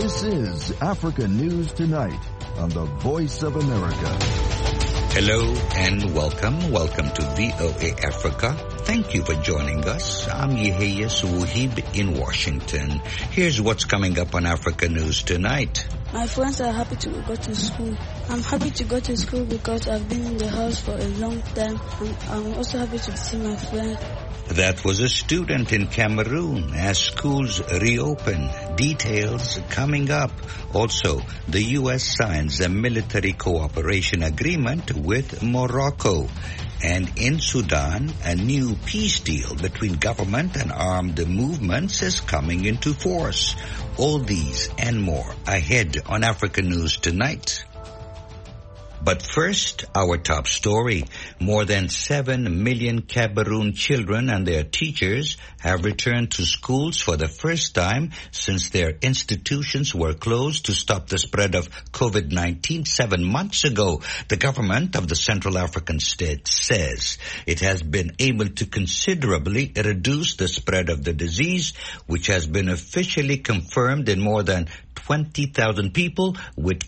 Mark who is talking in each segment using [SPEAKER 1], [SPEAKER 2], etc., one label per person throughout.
[SPEAKER 1] This is Africa News Tonight on the Voice of America.
[SPEAKER 2] Hello and welcome. Welcome to VOA Africa. Thank you for joining us. I'm Yehia Suwahib in Washington. Here's what's coming up on Africa News Tonight.
[SPEAKER 3] My friends are happy to go to school. I'm happy to go to school because I've been in the house for a long time. I'm also happy to see my friends.
[SPEAKER 2] That was a student in Cameroon as schools reopen. Details coming up. Also, the U.S. signs a military cooperation agreement with Morocco. And in Sudan, a new peace deal between government and armed movements is coming into force. All these and more ahead on Africa News Tonight. But first, our top story. More than 7 million Cameroon children and their teachers have returned to schools for the first time since their institutions were closed to stop the spread of COVID-19 7 months ago. The government of the Central African state says it has been able to considerably reduce the spread of the disease, which has been officially confirmed in more than 20,000 people with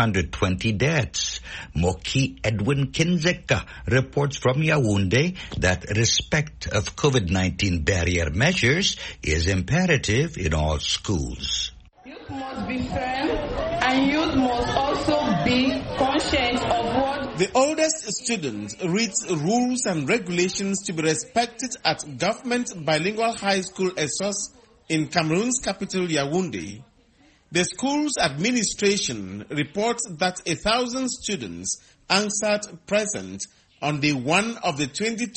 [SPEAKER 2] 420 deaths. Moki Edwin Kinzeka reports from Yaoundé that respect of COVID-19 barrier measures is imperative in all schools.
[SPEAKER 4] Youth must be firm and youth must also be conscious of what...
[SPEAKER 5] The oldest student reads rules and regulations to be respected at Government Bilingual High School ESOS in Cameroon's capital Yaoundé. The school's administration reports that 1,000 students answered present on day 1 of the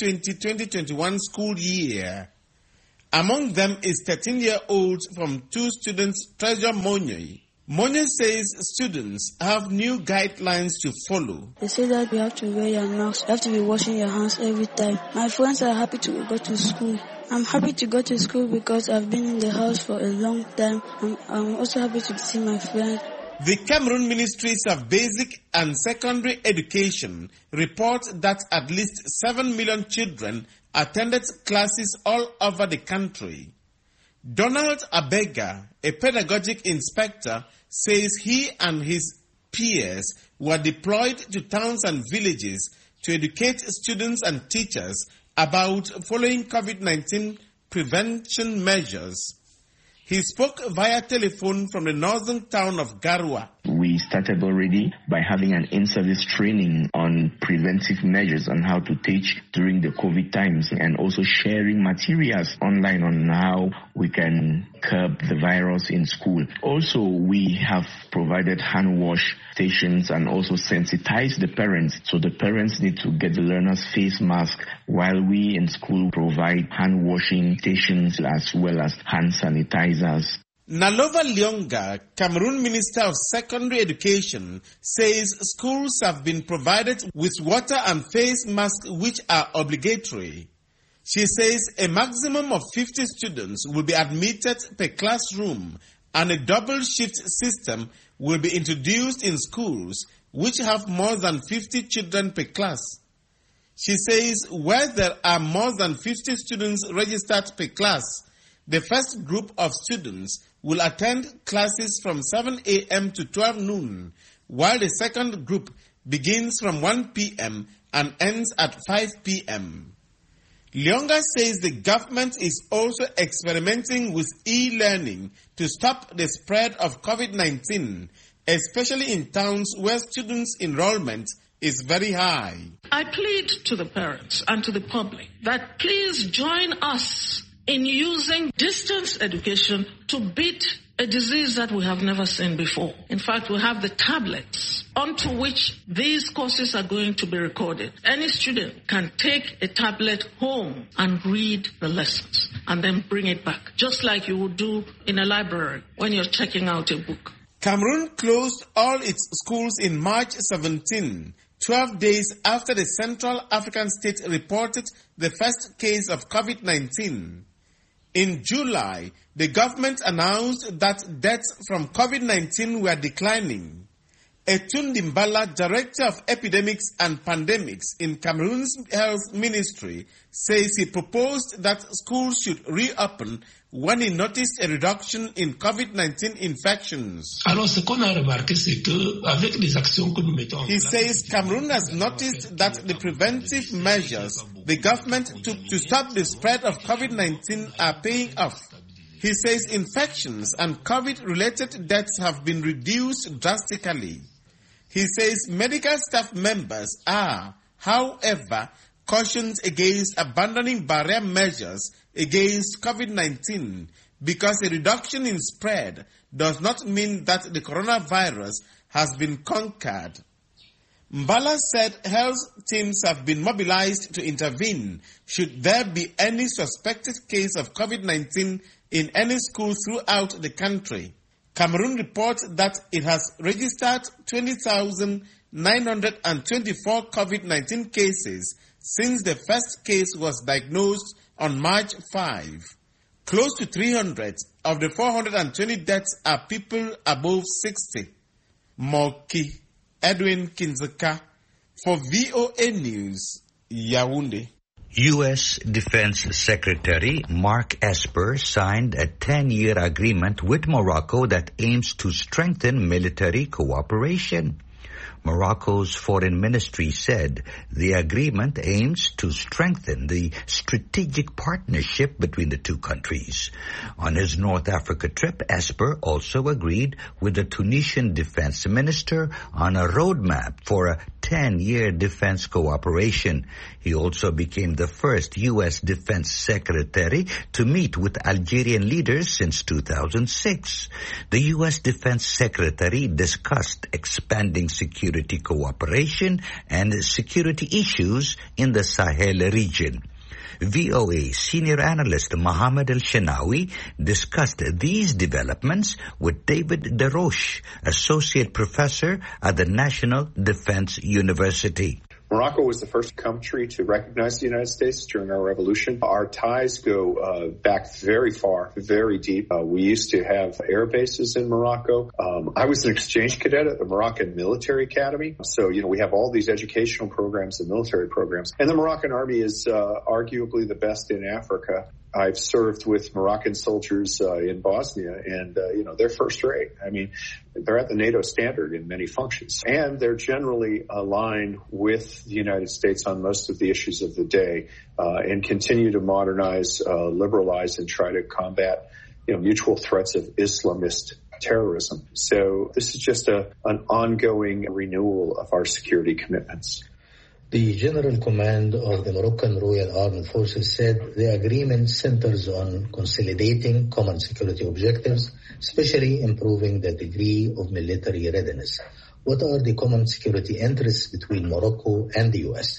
[SPEAKER 5] 2020-2021 school year. Among them is 13-year-old from 2 students, Treasure Monye. Monye says students have new guidelines to follow.
[SPEAKER 3] They say that you have to wear your mask, you have to be washing your hands every time. My friends are happy to go to school. I'm happy to go to school because I've been in the house for a long time. I'm also happy to see my friends.
[SPEAKER 5] The Cameroon Ministries of Basic and Secondary Education report that at least 7 million children attended classes all over the country. Donald Abega, a pedagogic inspector, says he and his peers were deployed to towns and villages to educate students and teachers about following COVID-19 prevention measures. He spoke via telephone from the northern town of Garoua.
[SPEAKER 6] We started already by having an in-service training on preventive measures on how to teach during the COVID times and also sharing materials online on how we can curb the virus in school. Also, we have provided hand wash stations and also sensitize the parents. So the parents need to get the learners face mask while we in school provide hand washing stations as well as hand sanitizers.
[SPEAKER 5] Nalova Lyonga, Cameroon Minister of Secondary Education, says schools have been provided with water and face masks which are obligatory. She says a maximum of 50 students will be admitted per classroom and a double shift system will be introduced in schools which have more than 50 children per class. She says where there are more than 50 students registered per class, the first group of students will attend classes from 7 a.m. to 12 noon, while the second group begins from 1 p.m. and ends at 5 p.m. Lyonga says the government is also experimenting with e-learning to stop the spread of COVID-19, especially in towns where students' enrollment is very high.
[SPEAKER 7] I plead to the parents and to the public that please join us in using distance education to beat a disease that we have never seen before. In fact, we have the tablets onto which these courses are going to be recorded. Any student can take a tablet home and read the lessons and then bring it back, just like you would do in a library when you're checking out a book.
[SPEAKER 5] Cameroon closed all its schools in March 17, 12 days after the Central African state reported the first case of COVID-19. In July, the government announced that deaths from COVID-19 were declining. Etundi Mbala, Director of Epidemics and Pandemics in Cameroon's Health Ministry, says he proposed that schools should reopen when he noticed a reduction in COVID-19 infections. He says Cameroon has noticed that the preventive measures the government took to stop the spread of COVID-19 are paying off. He says infections and COVID-related deaths have been reduced drastically. He says medical staff members are, however, cautioned against abandoning barrier measures against COVID-19 because a reduction in spread does not mean that the coronavirus has been conquered. Mbala said health teams have been mobilized to intervene should there be any suspected case of COVID-19 in any school throughout the country. Cameroon reports that it has registered 20,924 COVID-19 cases since the first case was diagnosed on March 5. Close to 300 of the 420 deaths are people above 60. Moki Edwin Kinzeka for VOA News, Yaoundé.
[SPEAKER 2] U.S. Defense Secretary Mark Esper signed a 10-year agreement with Morocco that aims to strengthen military cooperation. Morocco's foreign ministry said the agreement aims to strengthen the strategic partnership between the two countries. On his North Africa trip, Esper also agreed with the Tunisian defense minister on a roadmap for a 10-year defense cooperation. He also became the first U.S. defense secretary to meet with Algerian leaders since 2006. The U.S. defense secretary discussed expanding security cooperation and security issues in the Sahel region. VOA senior analyst Mohammed El-Shenawi discussed these developments with David DeRoche, associate professor at the National Defense University.
[SPEAKER 8] Morocco was the first country to recognize the United States during our revolution. Our ties go back very far, very deep. We used to have air bases in Morocco. I was an exchange cadet at the Moroccan Military Academy. So, we have all these educational programs and military programs. And the Moroccan Army is arguably the best in Africa. I've served with Moroccan soldiers in Bosnia, and, they're first rate. I mean, they're at the NATO standard in many functions. And they're generally aligned with the United States on most of the issues of the day and continue to modernize, liberalize, and try to combat, mutual threats of Islamist terrorism. So this is just an ongoing renewal of our security commitments.
[SPEAKER 9] The General Command of the Moroccan Royal Armed Forces said the agreement centers on consolidating common security objectives, especially improving the degree of military readiness. What are the common security interests between Morocco and the U.S.?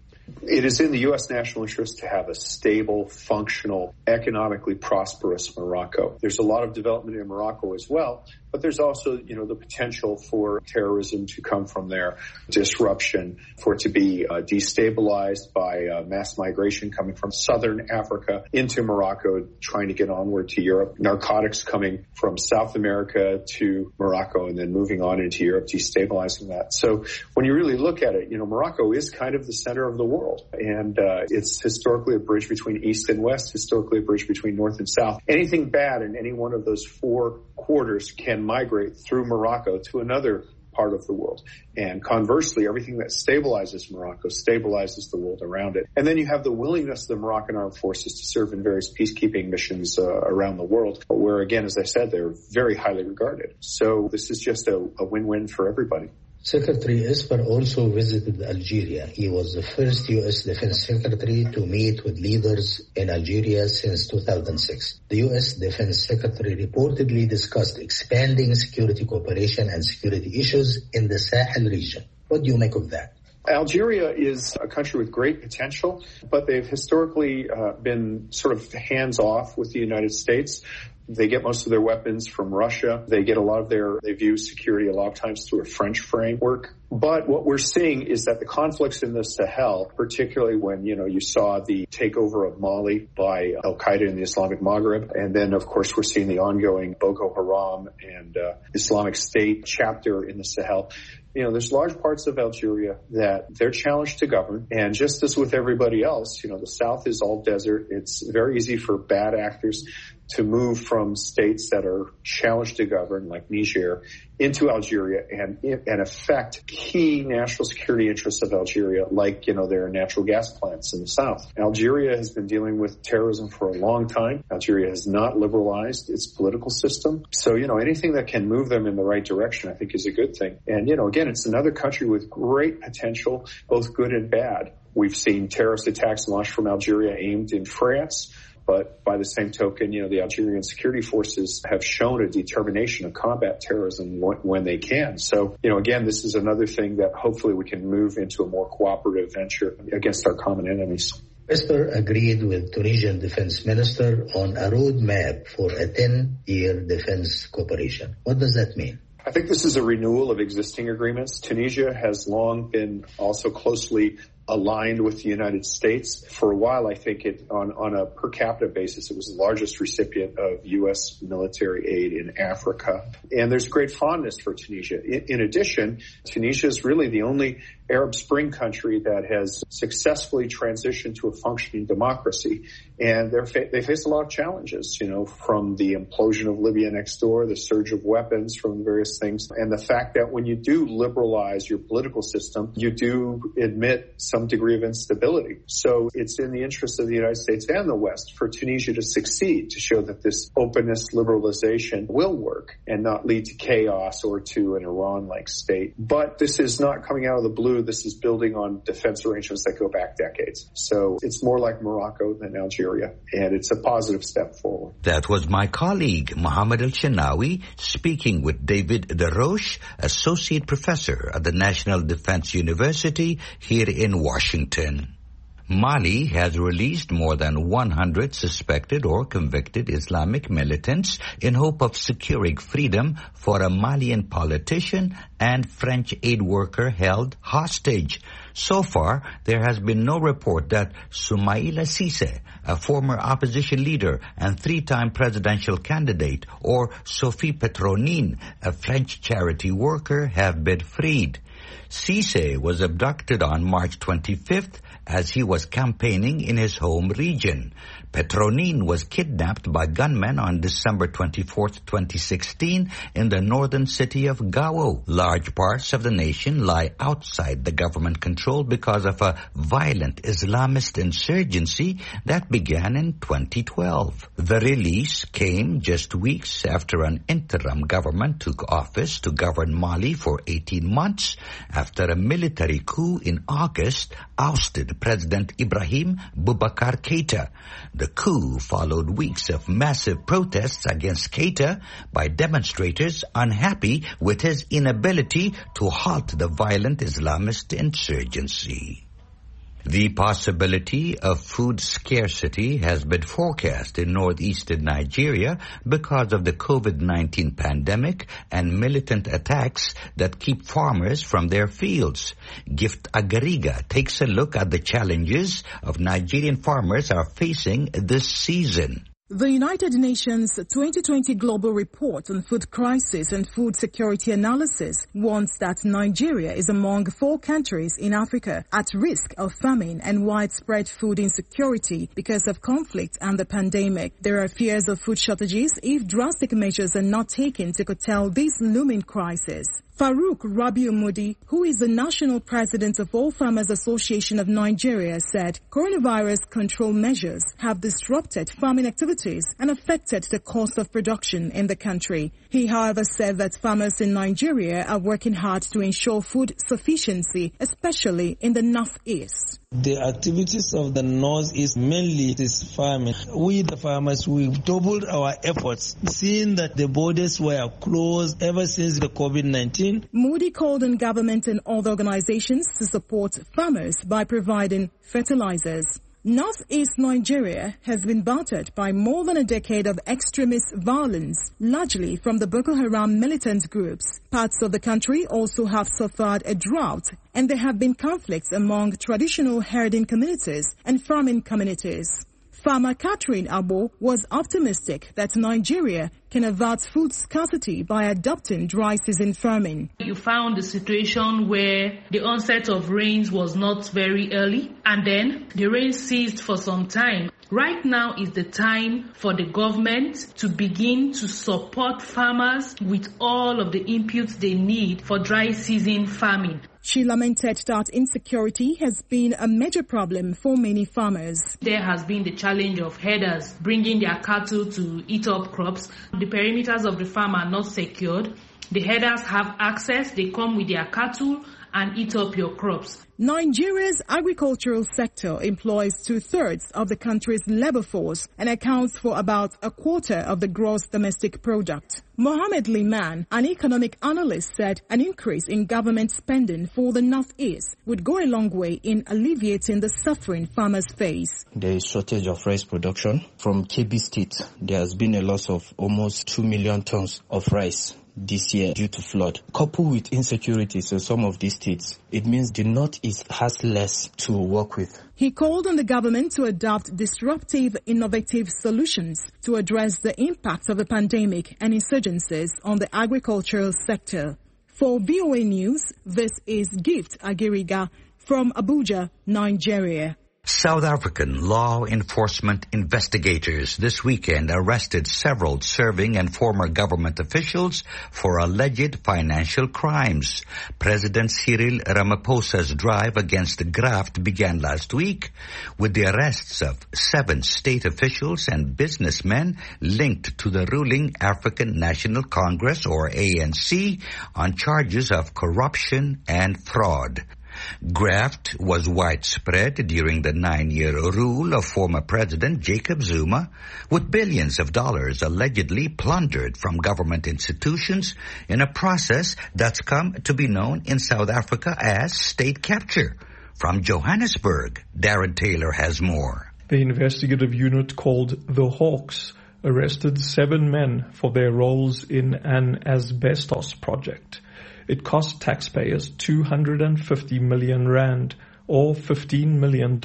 [SPEAKER 8] It is in the U.S. national interest to have a stable, functional, economically prosperous Morocco. There's a lot of development in Morocco as well, but there's also, the potential for terrorism to come from there, disruption, for it to be destabilized by mass migration coming from southern Africa into Morocco, trying to get onward to Europe, narcotics coming from South America to Morocco and then moving on into Europe, destabilizing that. So when you really look at it, Morocco is kind of the center of the world. And it's historically a bridge between East and West, historically a bridge between North and South. Anything bad in any one of those four quarters can migrate through Morocco to another part of the world. And conversely, everything that stabilizes Morocco stabilizes the world around it. And then you have the willingness of the Moroccan armed forces to serve in various peacekeeping missions around the world, where, again, as I said, they're very highly regarded. So this is just a win-win for everybody.
[SPEAKER 9] Secretary Esper also visited Algeria. He was the first U.S. Defense Secretary to meet with leaders in Algeria since 2006. The U.S. Defense Secretary reportedly discussed expanding security cooperation and security issues in the Sahel region. What do you make of that?
[SPEAKER 8] Algeria is a country with great potential, but they've historically been sort of hands-off with the United States. They get most of their weapons from Russia. They get they view security a lot of times through a French framework. But what we're seeing is that the conflicts in the Sahel, particularly when, you saw the takeover of Mali by Al-Qaeda in the Islamic Maghreb, and then, of course, we're seeing the ongoing Boko Haram and Islamic State chapter in the Sahel. There's large parts of Algeria that they're challenged to govern. And just as with everybody else, the South is all desert. It's very easy for bad actors to move from states that are challenged to govern, like Niger, into Algeria and affect key national security interests of Algeria, like, their natural gas plants in the south. Algeria has been dealing with terrorism for a long time. Algeria has not liberalized its political system. So, anything that can move them in the right direction, I think, is a good thing. And, again, it's another country with great potential, both good and bad. We've seen terrorist attacks launched from Algeria aimed in France. But by the same token, the Algerian security forces have shown a determination to combat terrorism when they can. So, again, this is another thing that hopefully we can move into a more cooperative venture against our common enemies.
[SPEAKER 9] Esper agreed with Tunisian Defense Minister on a roadmap for a 10-year defense cooperation. What does that mean?
[SPEAKER 8] I think this is a renewal of existing agreements. Tunisia has long been also closely aligned with the United States. For a while, I think on a per capita basis, it was the largest recipient of U.S. military aid in Africa. And there's great fondness for Tunisia. In addition, Tunisia is really the only Arab Spring country that has successfully transitioned to a functioning democracy. And they face a lot of challenges, from the implosion of Libya next door, the surge of weapons from various things, and the fact that when you do liberalize your political system, you do admit some degree of instability. So it's in the interest of the United States and the West for Tunisia to succeed, to show that this openness, liberalization will work and not lead to chaos or to an Iran-like state. But this is not coming out of the blue. This is building on defense arrangements that go back decades. So it's more like Morocco than Algeria, and it's a positive step forward.
[SPEAKER 2] That was my colleague, Mohammed El-Shenawi, speaking with David DeRoche, Associate Professor at the National Defense University here in Washington. Mali has released more than 100 suspected or convicted Islamic militants in hope of securing freedom for a Malian politician and French aid worker held hostage. So far, there has been no report that Soumaïla Cissé, a former opposition leader and 3-time presidential candidate, or Sophie Petronin, a French charity worker, have been freed. Cissé was abducted on March 25th as he was campaigning in his home region. Petronin was kidnapped by gunmen on December 24, 2016 in the northern city of Gao. Large parts of the nation lie outside the government control because of a violent Islamist insurgency that began in 2012. The release came just weeks after an interim government took office to govern Mali for 18 months after a military coup in August ousted President Ibrahim Boubacar Keïta. The coup followed weeks of massive protests against Keïta by demonstrators unhappy with his inability to halt the violent Islamist insurgency. The possibility of food scarcity has been forecast in northeastern Nigeria because of the COVID-19 pandemic and militant attacks that keep farmers from their fields. Gift Agariga takes a look at the challenges of Nigerian farmers are facing this season.
[SPEAKER 10] The United Nations 2020 Global Report on Food Crisis and Food Security Analysis warns that Nigeria is among 4 countries in Africa at risk of famine and widespread food insecurity because of conflict and the pandemic. There are fears of food shortages if drastic measures are not taken to curtail this looming crisis. Farouk Rabiu Mudi, who is the national president of All Farmers Association of Nigeria, said coronavirus control measures have disrupted farming activities and affected the cost of production in the country. He, however, said that farmers in Nigeria are working hard to ensure food sufficiency, especially in the northeast.
[SPEAKER 11] The activities of the northeast mainly is farming. We, the farmers, we've doubled our efforts, seeing that the borders were closed ever since the COVID-19.
[SPEAKER 10] Moody called on government and other organizations to support farmers by providing fertilizers. Northeast Nigeria has been battered by more than a decade of extremist violence, largely from the Boko Haram militant groups. Parts of the country also have suffered a drought, and there have been conflicts among traditional herding communities and farming communities. Farmer Catherine Abo was optimistic that Nigeria can avert food scarcity by adopting dry season farming.
[SPEAKER 12] You found a situation where the onset of rains was not very early, and then the rain ceased for some time. Right now is the time for the government to begin to support farmers with all of the inputs they need for dry season farming.
[SPEAKER 10] She lamented that insecurity has been a major problem for many farmers.
[SPEAKER 12] There has been the challenge of herders bringing their cattle to eat up crops. The perimeters of the farm are not secured. The herders have access, they come with their cattle and eat up your crops.
[SPEAKER 10] Nigeria's agricultural sector employs 2/3 of the country's labor force and accounts for about a quarter of the gross domestic product. Mohammed Liman, an economic analyst, said an increase in government spending for the Northeast would go a long way in alleviating the suffering farmers face.
[SPEAKER 13] There is shortage of rice production. From Kebbi State, there has been a loss of almost 2 million tons of rice this year due to flood. Coupled with insecurities in some of these states, it means the Northeast has less to work with.
[SPEAKER 10] He called on the government to adopt disruptive, innovative solutions to address the impacts of the pandemic and insurgencies on the agricultural sector. For VOA News, this is Gift Agiriga from Abuja, Nigeria.
[SPEAKER 2] South African law enforcement investigators this weekend arrested several serving and former government officials for alleged financial crimes. President Cyril Ramaphosa's drive against graft began last week with the arrests of 7 state officials and businessmen linked to the ruling African National Congress, or ANC, on charges of corruption and fraud. Graft was widespread during the 9-year rule of former President Jacob Zuma, with billions of dollars allegedly plundered from government institutions in a process that's come to be known in South Africa as state capture. From Johannesburg, Darren Taylor has more.
[SPEAKER 14] The investigative unit called the Hawks arrested 7 men for their roles in an asbestos project. It cost taxpayers 250 million rand, or $15 million.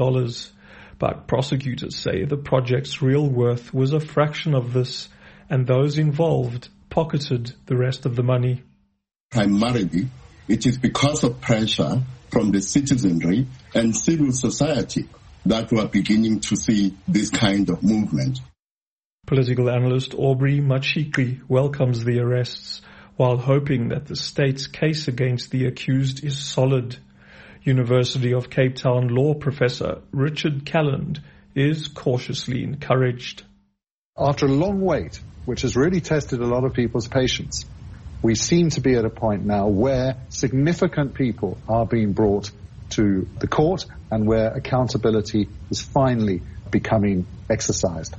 [SPEAKER 14] But prosecutors say the project's real worth was a fraction of this, and those involved pocketed the rest of the money.
[SPEAKER 15] Primarily, it is because of pressure from the citizenry and civil society that we are beginning to see this kind of movement.
[SPEAKER 14] Political analyst Aubrey Machikri welcomes the arrests, while hoping that the state's case against the accused is solid. University of Cape Town law professor Richard Calland is cautiously encouraged.
[SPEAKER 16] After a long wait, which has really tested a lot of people's patience, we seem to be at a point now where significant people are being brought to the court and where accountability is finally becoming exercised.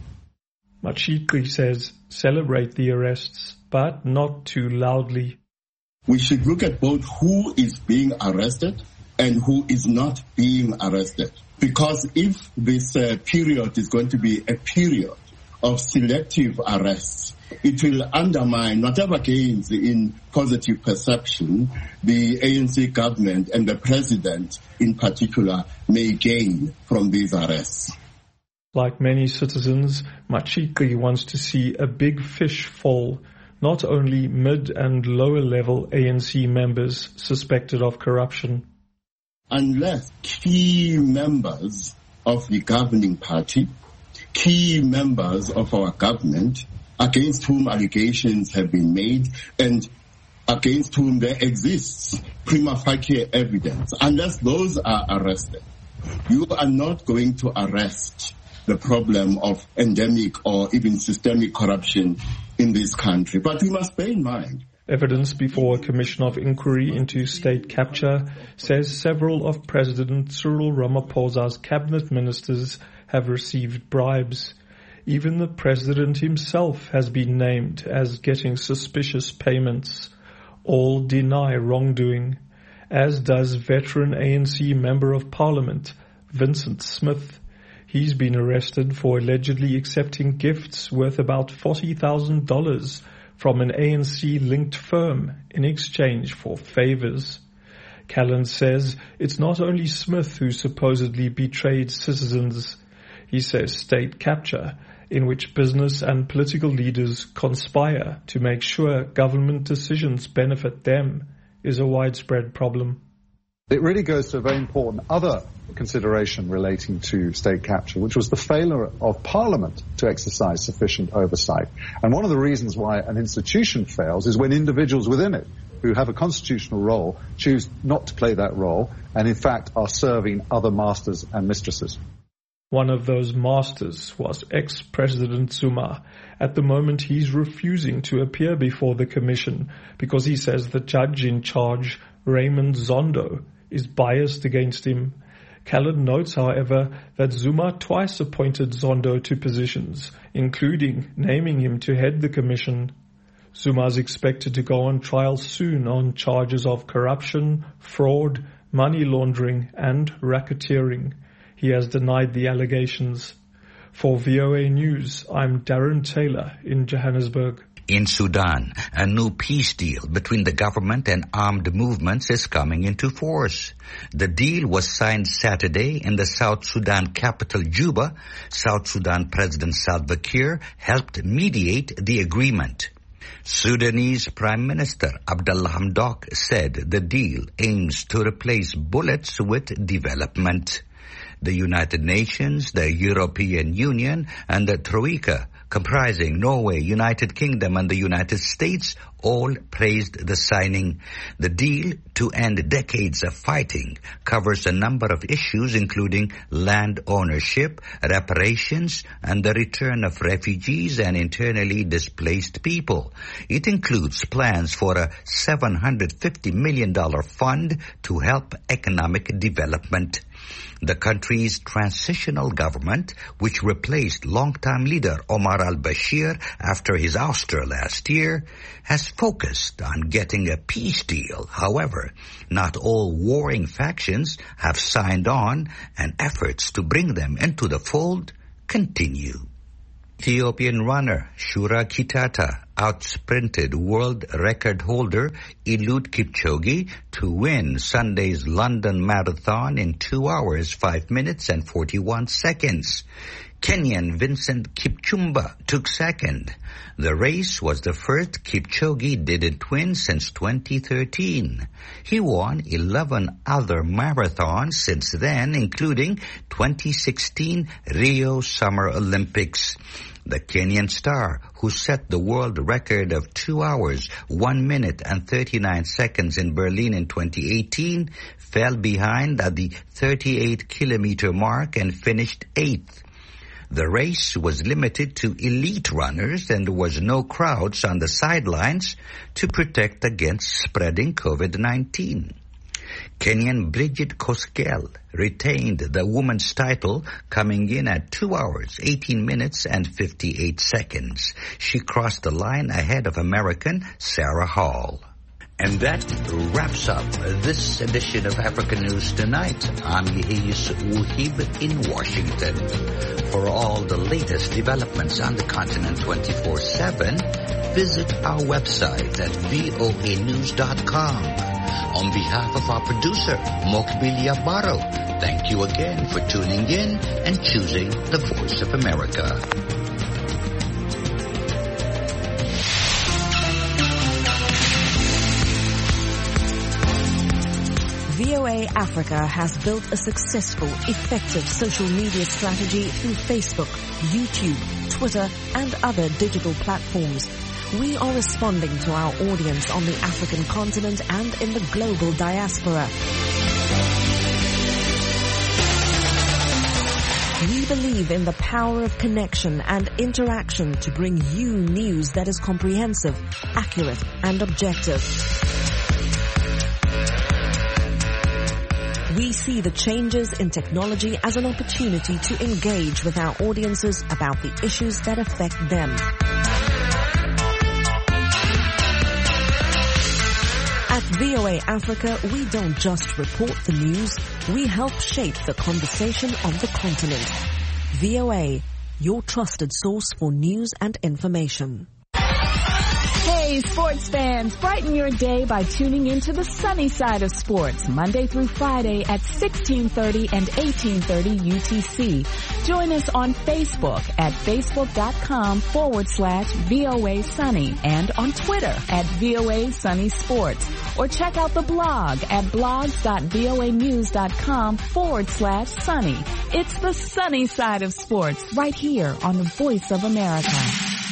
[SPEAKER 14] Machikri says celebrate the arrests, but not too loudly.
[SPEAKER 15] We should look at both who is being arrested and who is not being arrested. Because if this period is going to be a period of selective arrests, it will undermine whatever gains in positive perception the ANC government and the president in particular may gain from these arrests.
[SPEAKER 14] Like many citizens, Machikri wants to see a big fish fall, not only mid and lower level ANC members suspected of corruption.
[SPEAKER 15] Unless key members of the governing party, key members of our government, against whom allegations have been made and against whom there exists prima facie evidence, unless those are arrested, you are not going to arrest the problem of endemic or even systemic corruption in this country. But we must bear in mind,
[SPEAKER 14] evidence before a commission of inquiry into state capture says several of President Cyril Ramaphosa's cabinet ministers have received bribes. Even the president himself has been named as getting suspicious payments. All deny wrongdoing, as does veteran ANC Member of Parliament Vincent Smith. He's been arrested for allegedly accepting gifts worth about $40,000 from an ANC-linked firm in exchange for favors. Callan says it's not only Smith who supposedly betrayed citizens. He says state capture, in which business and political leaders conspire to make sure government decisions benefit them, is a widespread problem.
[SPEAKER 16] It really goes to a very important other consideration relating to state capture, which was the failure of Parliament to exercise sufficient oversight. And one of the reasons why an institution fails is when individuals within it who have a constitutional role choose not to play that role and in fact are serving other masters and mistresses.
[SPEAKER 14] One of those masters was ex-President Zuma. At the moment, he's refusing to appear before the commission because he says the judge in charge, Raymond Zondo, is biased against him. Callan notes, however, that Zuma twice appointed Zondo to positions, including naming him to head the commission. Zuma is expected to go on trial soon on charges of corruption, fraud, money laundering and racketeering. He has denied the allegations. For VOA News, I'm Darren Taylor in Johannesburg.
[SPEAKER 2] In Sudan, a new peace deal between the government and armed movements is coming into force. The deal was signed Saturday in the South Sudan capital, Juba. South Sudan President Salva Kiir helped mediate the agreement. Sudanese Prime Minister Abdallah Hamdok said the deal aims to replace bullets with development. The United Nations, the European Union, and the Troika, comprising Norway, United Kingdom, and the United States, all praised the signing. The deal, to end decades of fighting, covers a number of issues including land ownership, reparations, and the return of refugees and internally displaced people. It includes plans for a $750 million fund to help economic development. The country's transitional government, which replaced longtime leader Omar al-Bashir after his ouster last year, has focused on getting a peace deal. However, not all warring factions have signed on, and efforts to bring them into the fold continue. Ethiopian runner Shura Kitata outsprinted world record holder Eliud Kipchoge to win Sunday's London Marathon in 2 hours, 5 minutes and 41 seconds. Kenyan Vincent Kipchumba took second. The race was the first Kipchoge didn't win since 2013. He won 11 other marathons since then, including 2016 Rio Summer Olympics. The Kenyan star, who set the world record of 2 hours, 1 minute and 39 seconds in Berlin in 2018, fell behind at the 38-kilometer mark and finished 8th. The race was limited to elite runners and there was no crowds on the sidelines to protect against spreading COVID-19. Kenyan Bridget Kosgei retained the women's title, coming in at 2 hours, 18 minutes and 58 seconds. She crossed the line ahead of American Sarah Hall. And that wraps up this edition of Africa News Tonight. I'm Yehiyas Wuhib in Washington. For all the latest developments on the continent 24/7, visit our website at voanews.com. On behalf of our producer, Mokbil Yabaro, thank you again for tuning in and choosing the Voice of America.
[SPEAKER 17] VOA Africa has built a successful, effective social media strategy through Facebook, YouTube, Twitter, and other digital platforms. We are responding to our audience on the African continent and in the global diaspora. We believe in the power of connection and interaction to bring you news that is comprehensive, accurate, and objective. We see the changes in technology as an opportunity to engage with our audiences about the issues that affect them. At VOA Africa, we don't just report the news, we help shape the conversation of the continent. VOA, your trusted source for news and information.
[SPEAKER 18] Hey, sports fans, brighten your day by tuning into the sunny side of sports, Monday through Friday at 1630 and 1830 UTC. Join us on Facebook at facebook.com/VOA Sunny and on Twitter at VOA Sunny Sports. Or check out the blog at blogs.voanews.com/sunny. It's the sunny side of sports right here on the Voice of America.